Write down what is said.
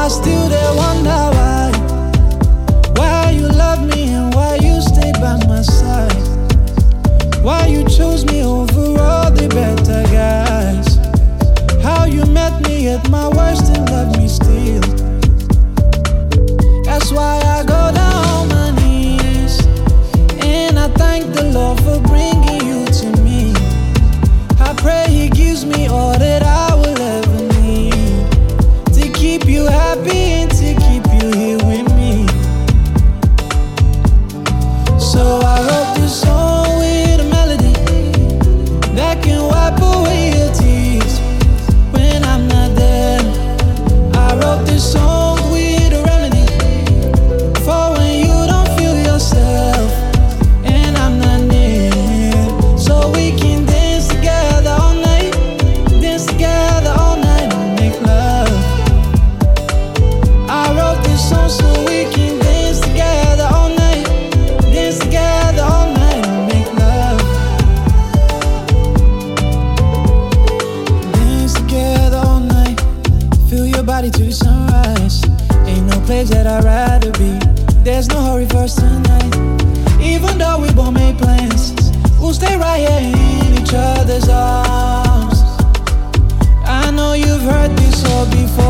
I still there wonder why you love me and why you stay by my side. Why you chose me over all the better guys. How you met me at my worst and love me still. That's why I go down on my knees and I thank the Lord for bringing you to me. I pray He gives me all that I will ever need to keep you happy and to keep you here with me. So I wrote this song with a melody that can wipe away your tears when I'm not there. I wrote this song with a remedy for when you don't feel yourself and I'm not near. So we can dance together all night, dance together all night and make love. I wrote this song so we can dance together all night, dance together all night and make love. Dance together all night, feel your body to the sunrise. Ain't no place that I'd rather be. There's no hurry for us tonight. Even though we won't make plans, we'll stay right here in each other's arms. I know you've heard this all before.